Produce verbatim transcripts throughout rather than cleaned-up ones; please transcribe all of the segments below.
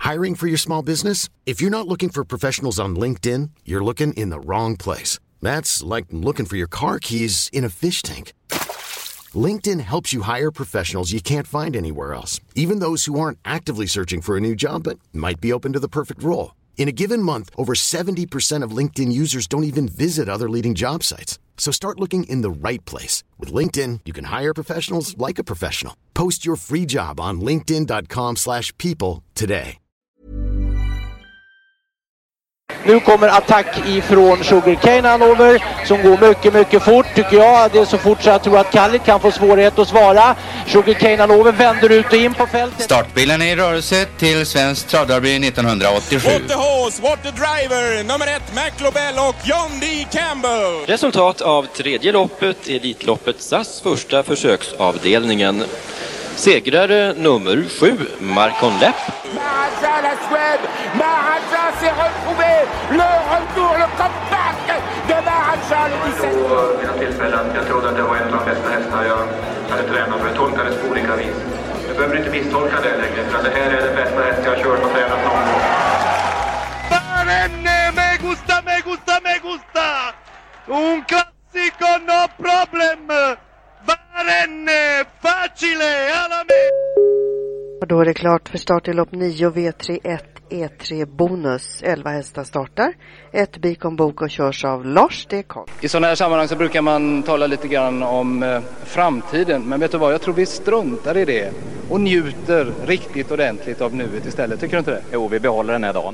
Hiring for your small business? If you're not looking for professionals on LinkedIn, you're looking in the wrong place. That's like looking for your car keys in a fish tank. LinkedIn helps you hire professionals you can't find anywhere else, even those who aren't actively searching for a new job but might be open to the perfect role. In a given month, over seventy percent of LinkedIn users don't even visit other leading job sites. So start looking in the right place. With LinkedIn, you can hire professionals like a professional. Post your free job on linkedin dot com slash people today. Nu kommer attack ifrån Sugarcane Hanover som går mycket, mycket fort tycker jag. Det är så fort så jag tror att Kallit kan få svårighet att svara. Sugarcane Hanover vänder ut och in på fältet. Startbilen är i rörelse till Svensk Travderby nittonhundraåttiosju. What the horse, what the driver, nummer ett Mac Lobel och John D. Campbell. Resultat av tredje loppet, Elitloppet S A S första försöksavdelningen. Segrare nummer sju, Marcon Lepp. Maharaja, la Suède, Maharaja s'est retrouvé, le retour, le comeback de Maharaja, le dix-sept. Vid tillfällen, jag trodde att det var en av de bästa hästarna jag hade tränat, för det tolkades på olika vis. Jag behöver inte misstolka det längre, för det här är den bästa häst jag har kört och tränat någon gång. Barenne, me gusta, me gusta, me gusta! Un classico, no problem! Barenne, facile, alla me! Och då är det klart för start i lopp nio V tre ett E tre bonus. elva hästar startar. Ett Bikon Bok och körs av Lars Dekon. I sådana här sammanhang så brukar man tala lite grann om eh, framtiden. Men vet du vad, jag tror vi struntar i det. Och njuter riktigt ordentligt av nuet istället. Tycker du inte det? Jo, vi behåller den här dagen.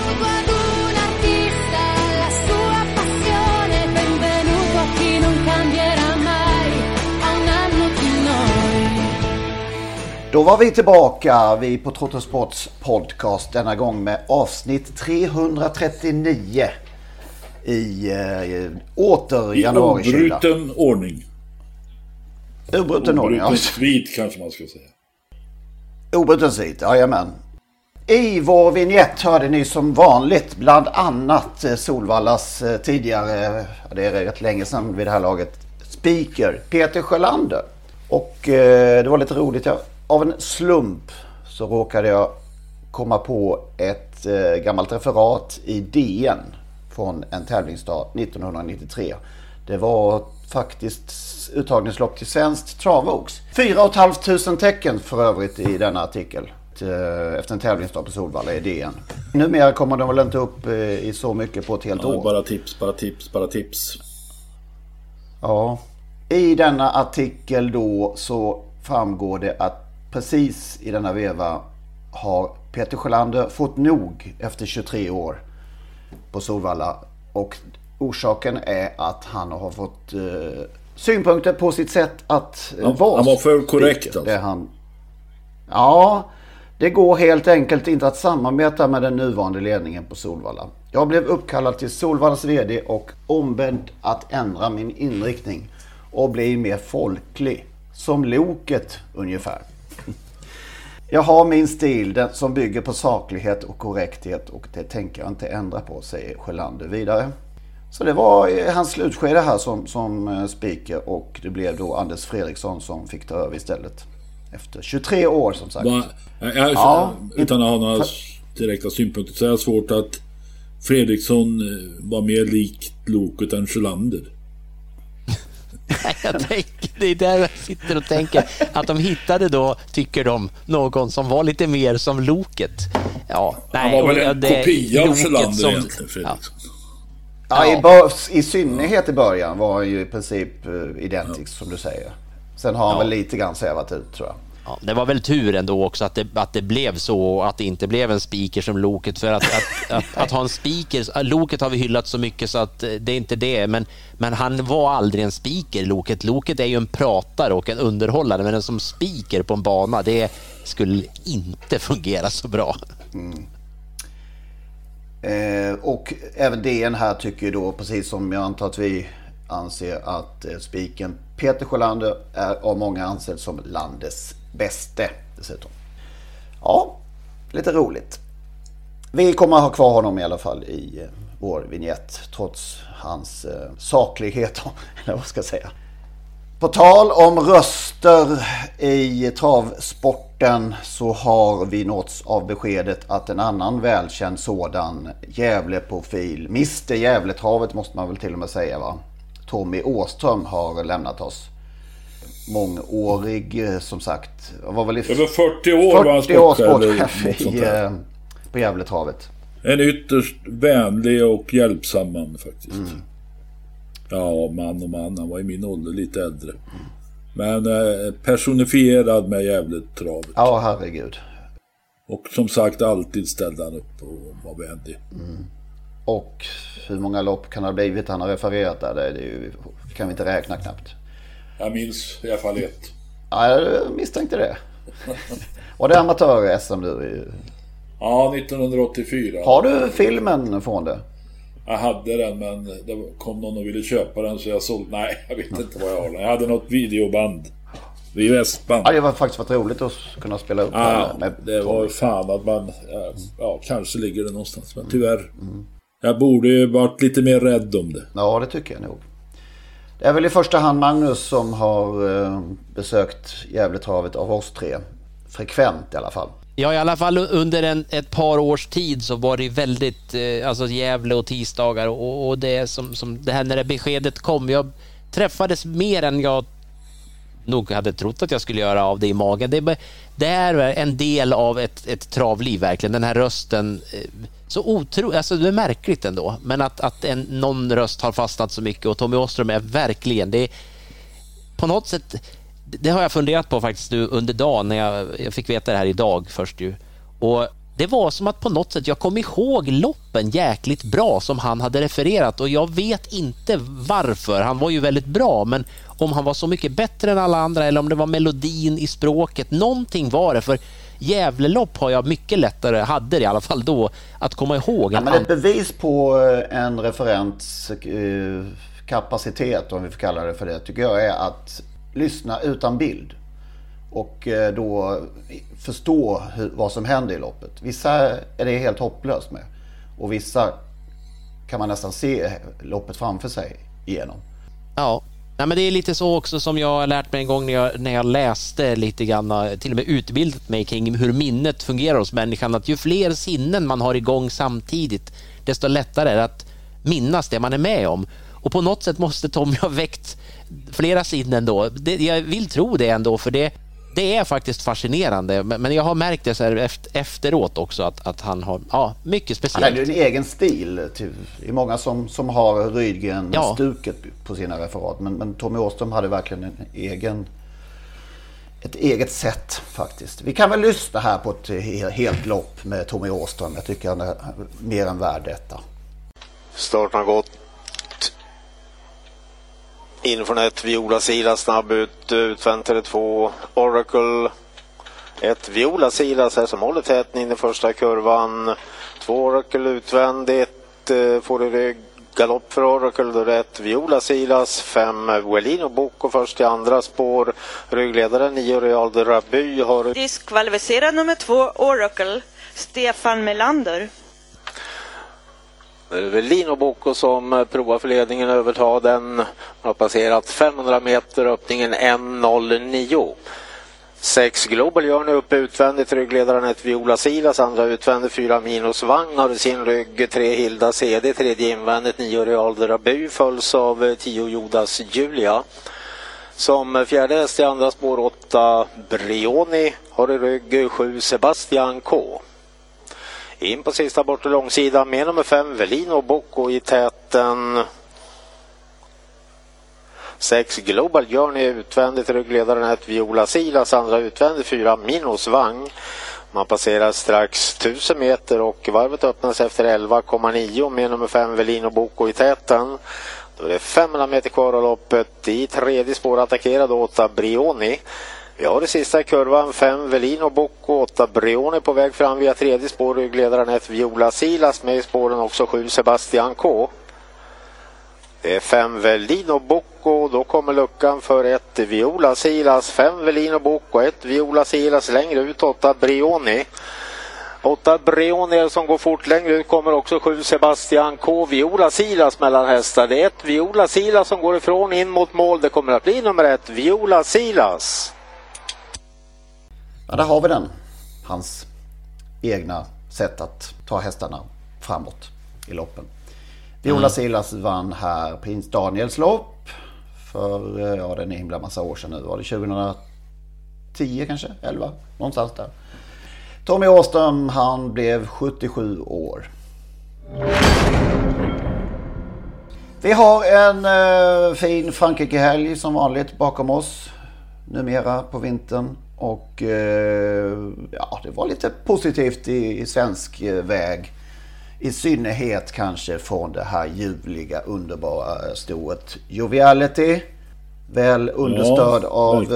Då var vi tillbaka, vi på Trottosports podcast, denna gång med avsnitt trehundratrettionio i eh, åter januari-kyla. I obruten ordning. Obruten ordning, ja. Obruten svit kanske man ska säga. Obruten svit, jajamän. I vår vignett hörde ni som vanligt bland annat Solvallas tidigare, det är rätt länge sedan vid det här laget, speaker Peter Sjölander. Och eh, det var lite roligt, jag av en slump så råkade jag komma på ett eh, gammalt referat i D N från en tävlingsdag nittonhundranittiotre. Det var faktiskt uttagningslopp till svenskt Travox. Fyra och ett halvt tusen tecken för övrigt i denna artikel eh, efter en tävlingsdag på Solvalla i D N. Numera kommer de väl inte upp eh, i så mycket på ett helt ja, år. Bara tips, bara tips, bara tips. Ja, i denna artikel då så framgår det att precis i denna veva har Peter Sjölander fått nog efter tjugotre år på Solvalla. Och orsaken är att han har fått eh, synpunkter på sitt sätt att han, vara. Han var för korrekt alltså. Det han, ja, det går helt enkelt inte att samarbeta med den nuvarande ledningen på Solvalla. Jag blev uppkallad till Solvallas vd och ombedd att ändra min inriktning och bli mer folklig. Som Loket ungefär. Jag har min stil den som bygger på saklighet och korrekthet och det tänker jag inte ändra på, säger Sjölander vidare. Så det var hans slutskede här som, som speaker och det blev då Anders Fredriksson som fick ta över istället. Efter tjugotre år som sagt. Va, jag, ja, utan att ha några direkta synpunkter så är det svårt att Fredriksson var mer lik Loket än Sjölander. Jag tänker, det är där jag sitter och tänker att de hittade då, tycker de, någon som var lite mer som Loket. Ja, nej, han var väl en det, kopia av Sjölander som, egentligen, Fredriksson. Ja, ja i, bör, i synnerhet i början var han ju i princip uh, identisk ja. som du säger. Sen har han ja. väl lite grann sävat ut, tror jag. Ja, det var väl tur ändå också att det, att det blev så, att det inte blev en speaker som Loket, för att, att, att, att ha en speaker, Loket har vi hyllat så mycket så att det är inte det, men, men han var aldrig en speaker, Loket. Loket är ju en pratare och en underhållare, men en som speaker på en bana, det skulle inte fungera så bra. Mm. Eh, och även D N här tycker då, precis som jag antar att vi anser att eh, spiken Peter Sjölander är av många ansedd som landets bäste dessutom. Ja, lite roligt. Vi kommer att ha kvar honom i alla fall i eh, vår vignett trots hans eh, saklighet, eller vad ska jag säga. På tal om röster i travsport sporten så har vi nåtts av beskedet att en annan välkänd sådan Gävle-profil, mister Gävletravet måste man väl till och med säga va? Tommy Åström har lämnat oss. Mångårig som sagt. Var väl i över fyrtio år var han sportchef i, på Gävletravet. En ytterst vänlig och hjälpsam man faktiskt. Mm. Ja, man och man. Han var i min ålder lite äldre. Mm. Men eh, personifierad med Gävletravet. Ja, herregud. Och som sagt alltid ställde han upp och var vänlig. Mm. Och hur många lopp kan det ha blivit han har refererat där? Det, är ju, det kan vi inte räkna knappt. Jag minns i alla fall ett. Ja, jag misstänkte det. Var det amatör-S M du? Ja, nittonhundraåttiofyra. Har du filmen från det? Jag hade den, men det kom någon och ville köpa den så jag sålde. Nej, jag vet inte vad jag har den. Jag hade något videoband. V H S-band. Ja, det var faktiskt varit roligt att kunna spela upp ja, den. Med det var fan att man... Ja, ja, kanske ligger det någonstans. Men tyvärr. Mm. Jag borde ju varit lite mer rädd om det. Ja, det tycker jag nog. Det är väl i första hand Magnus som har eh, besökt Gävletravet av oss tre. Frekvent i alla fall. Ja, i alla fall under en, ett par års tid så var det väldigt, eh, alltså Gävle och tisdagar och, och det som, som det här när det beskedet kom. Jag träffades mer än jag nog hade trott att jag skulle göra av det i magen. Det, det är en del av ett, ett travliv verkligen. Den här rösten, eh, så otroligt, alltså det är märkligt ändå. Men att, att en, någon röst har fastnat så mycket och Tommy Åström är verkligen, det är på något sätt... Det har jag funderat på faktiskt nu under dagen när jag, jag fick veta det här idag först ju. Och det var som att på något sätt jag kom ihåg loppen jäkligt bra som han hade refererat och jag vet inte varför. Han var ju väldigt bra, men om han var så mycket bättre än alla andra eller om det var melodin i språket, någonting var det. För Gävlelopp har jag mycket lättare, hade det i alla fall då, att komma ihåg. Ja, men ett bevis på en referents kapacitet, om vi får kalla det för det, tycker jag är att lyssna utan bild och då förstå hur, vad som händer i loppet. Vissa är det helt hopplöst med och vissa kan man nästan se loppet framför sig igenom. Ja, nej, men det är lite så också som jag har lärt mig en gång när jag, när jag läste lite grann, till och med utbildat mig kring hur minnet fungerar hos människan, att ju fler sinnen man har igång samtidigt desto lättare är det att minnas det man är med om. Och på något sätt måste Tommy ha väckt flera sinnen då. Det, jag vill tro det ändå, för det, det är faktiskt fascinerande. Men, men jag har märkt det så här efter, efteråt också att, att han har ja, mycket speciellt. Han har ju en egen stil. Till, det är många som, som har Rydgren-stuket ja. på sina referat. Men, men Tommy Åström hade verkligen en egen, ett eget sätt faktiskt. Vi kan väl lyssna här på ett helt lopp med Tommy Åström. Jag tycker han är mer än värd detta. Starten har gått. In från ett Viola Silas snabb ut, utväntade två Oracle, ett Viola Silas här som håller täten in i första kurvan, två Oracle utvändigt, får i rygg galopp för Oracle, då rätt Viola Silas, fem Wellino Bocco först i andra spår, ryggledaren nio Real de Raby har... Diskvalificerad nummer två Oracle, Stefan Melander. Det är Wellino Bocco som provar för ledningen, övertar den. Man har passerat femhundra meter, öppningen ett noll nio. sex Global gör nu upp utvändigt, ryggledaren ett Viola Silas, andra utvändigt fyra Minus Vagn har i sin rygg, tre Hilda C D, tredje invändigt nio Real de Raby, följs av tio Judas Julia. Som fjärde häst i andra spår åtta Brioni, har i rygg sju Sebastian K. In på sista bort och långsida med nummer fem Wellino Bocco i täten. sex Global Journey utvändigt, ryggledaren ett Viola Silas, andra utvändigt fyra Minus Vagn. Man passerar strax tusen meter och varvet öppnas efter elva komma nio med nummer fem Wellino Bocco i täten. Då är det femhundra meter kvar av loppet. I tredje spår attackerad åtta Brioni. Vi har i sista kurvan fem Wellino Bocco, åtta Brioni på väg fram via tredje spår, ryggledaren ett Viola Silas, med i spåren också sju Sebastian K. Det är fem Wellino Bocco, då kommer luckan för ett Viola Silas, fem Wellino Bocco, ett Viola Silas, längre ut åtta Brioni. åtta Brioni som går fort, längre ut kommer också sju Sebastian K. Viola Silas mellan hästar. Det är ett Viola Silas som går ifrån in mot mål. Det kommer att bli nummer ett Viola Silas. Ja, där har vi den. Hans egna sätt att ta hästarna framåt i loppen. Viola mm. Silas vann här Prins Daniels lopp för, ja, det är en himla massa år sedan nu. Var det tjugohundratio kanske? elva? Någonstans där. Tommy Åström, han blev sjuttiosju år. Vi har en eh, fin Frankrike-helg som vanligt bakom oss. Numera på vintern. Och eh, ja, det var lite positivt i, i svensk eh, väg. I synnerhet kanske från det här ljuvliga, underbara stoet Joviality. Väl understöd ja, av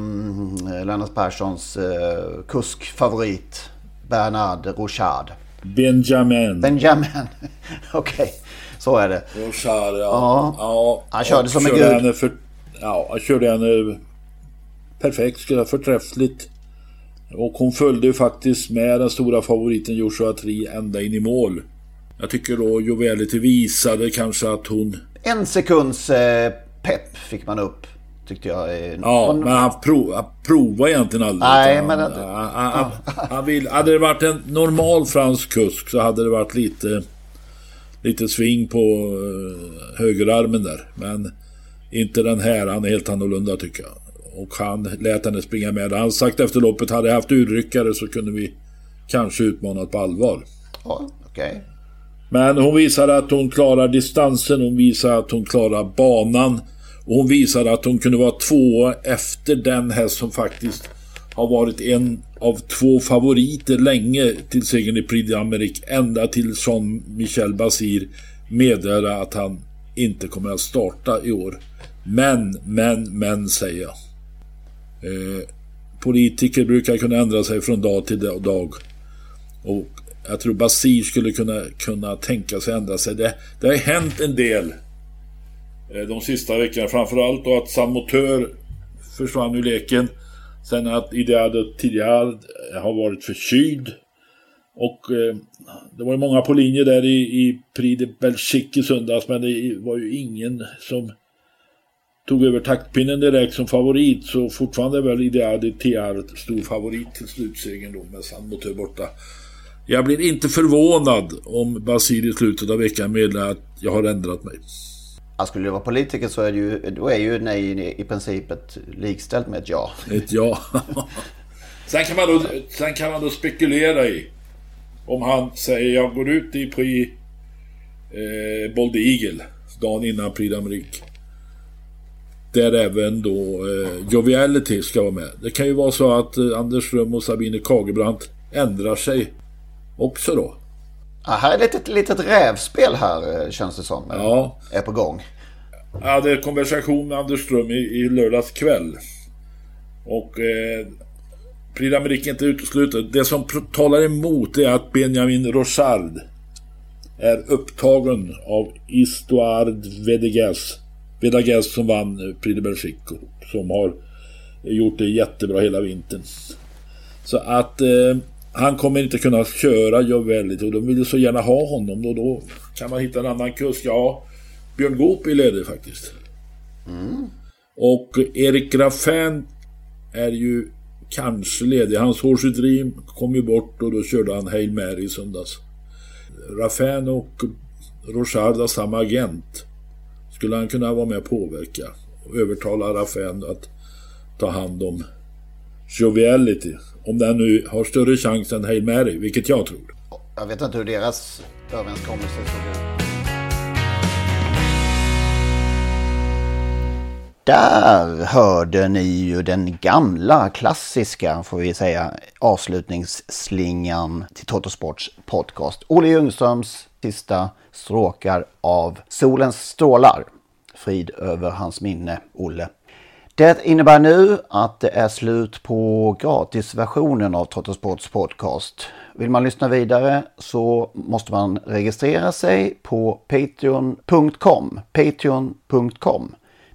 eh, Lennart Perssons eh, kuskfavorit Bernard Rochard. Benjamin. Benjamin, okej. Okay. Så är det. Rochard, ja. ja. ja. Han körde som en gud. För, ja, han körde henne perfekt, skulle förträffligt. Och hon följde faktiskt med den stora favoriten Joshua Tree ända in i mål. Jag tycker då Joviality visade kanske att hon... En sekunds eh, pepp fick man upp, tyckte jag. Eh, ja, hon... men han, prov, han provade egentligen aldrig. Nej, men... Han, han, han, han, han vill, hade det varit en normal fransk kusk så hade det varit lite... Lite sving på uh, högerarmen där. Men inte den här, han är helt annorlunda tycker jag. Och han lät henne springa med. Han sagt efter loppet, hade jag haft urryckare så kunde vi kanske utmanat på allvar. Ja, okej. Okay. Men hon visade att hon klarar distansen, hon visade att hon klarar banan. Och hon visade att hon kunde vara två efter den häst som faktiskt har varit en av två favoriter länge till segern i Prix d'Amérique, ända till Jean-Michel Basir meddelar att han inte kommer att starta i år. Men, men, men säger jag. Eh, politiker brukar kunna ändra sig från dag till dag. Och jag tror Basir skulle kunna, kunna tänka sig ändra sig. Det, det har hänt en del eh, de sista veckorna. Framförallt då att Samotör försvann ur leken. Sen att Ideado tidigare har varit förkyld. Och eh, det var ju många på linje där i, i Prix de Belgique i söndags. Men det var ju ingen som tog över taktpinnen direkt som favorit. Så fortfarande är väl Ideado tidigare stor favorit till slutsegern då med Samotör borta. Jag blir inte förvånad om Basir i slutet av veckan meddelar att jag har ändrat mig. Ja, skulle det vara politiker så är det ju, då är ju nej i princip ett likställt med ett ja. Ett ja. sen, kan man då, sen kan man då spekulera i om han säger jag går ut i Prix eh, Bold Eagle dagen innan Prix d'Amérique. Där även då eh, Joviality ska vara med. Det kan ju vara så att eh, Anders Ström och Sabine Kagebrant ändrar sig också då. Ja, här är ett litet, litet rävspel här, känns det som. Ja. Är på gång. Ja, det är konversation med Anders Ström i, i lördags kväll. Och eh, Prix d'Amérique är inte uteslutet. Det som talar emot är att Benjamin Rochard är upptagen av Histoire Vedagas. Vedagas som vann Prix de Belgique, som har gjort det jättebra hela vintern. Så att eh, han kommer inte kunna köra Joviality och de vill så gärna ha honom. Och då kan man hitta en annan kusk. Ja, Björn Goop är ledig faktiskt. Mm. Och Erik Raffin är ju kanske ledig. Hans Horse Dream kom ju bort och då körde han Hail Mary i söndags. Raffin och Rochard har samma agent. Skulle han kunna vara med och påverka och övertala Raffin att ta hand om Joviality, om den nu har större chans än Hail Mary, vilket jag tror. Jag vet inte hur deras överenskommelse såg ut. Där hörde ni ju den gamla klassiska, får vi säga, avslutningsslingan till Totosports podcast. Olle Ljungströms sista stråkar av Solens strålar. Frid över hans minne, Olle. Det innebär nu att det är slut på gratisversionen av Totosports podcast. Vill man lyssna vidare så måste man registrera sig på patreon punkt com. patreon punkt com.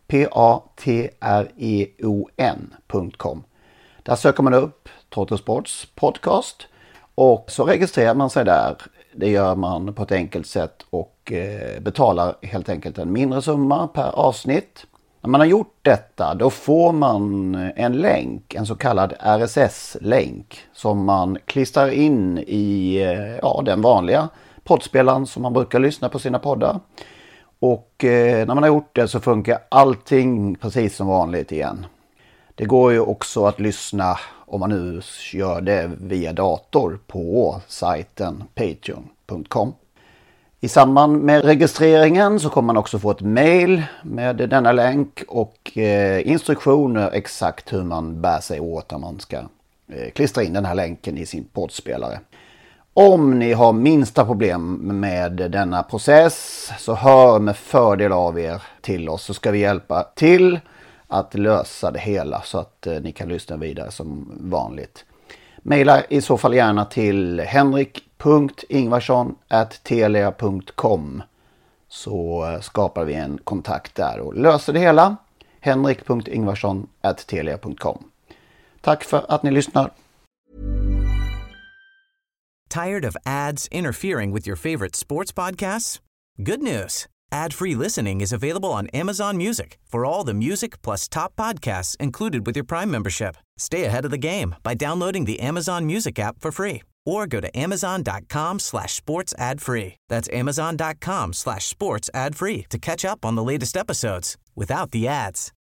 P-A-T-R-E-O-N punkt com. Där söker man upp Totosports podcast och så registrerar man sig där. Det gör man på ett enkelt sätt och betalar helt enkelt en mindre summa per avsnitt. När man har gjort detta, då får man en länk, en så kallad R S S-länk som man klistrar in i ja, den vanliga poddspelaren som man brukar lyssna på sina poddar. Och eh, när man har gjort det så funkar allting precis som vanligt igen. Det går ju också att lyssna, om man nu gör det via dator, på sajten patreon punkt com. I samband med registreringen så kommer man också få ett mail med denna länk och eh, instruktioner exakt hur man bär sig åt när man ska eh, klistra in den här länken i sin poddspelare. Om ni har minsta problem med denna process så hör med fördel av er till oss, så ska vi hjälpa till att lösa det hela så att eh, ni kan lyssna vidare som vanligt. Maila i så fall gärna till henrik punkt ingvarsson at telia punkt com så skapar vi en kontakt där och löser det hela. henrik punkt ingvarsson at telia punkt com. Tack för att ni lyssnar. Tired of ads interfering with your favorite sports podcasts? Good news. Ad-free listening is available on Amazon Music for all the music plus top podcasts included with your Prime membership. Stay ahead of the game by downloading the Amazon Music app for free or go to amazon.com slash sports ad free. That's amazon.com slash sports ad free to catch up on the latest episodes without the ads.